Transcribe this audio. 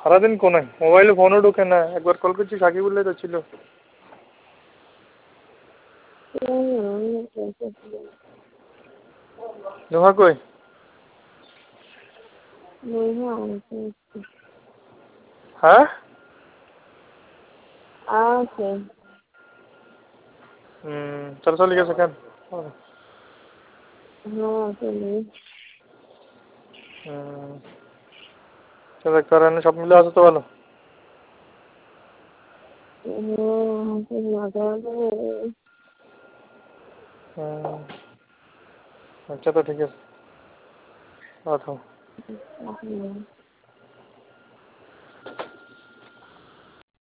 সারাদিন কোনে মোবাইলে ফোনও ঢোকে না, একবার কল করছি সাকিবুল্লাহ তো ছিল। নোহা কই? হ্যাঁ চল চলে গেছে কেন? কারণে সব মিলে আছে তো ভালো। আচ্ছা তো ঠিক আছে।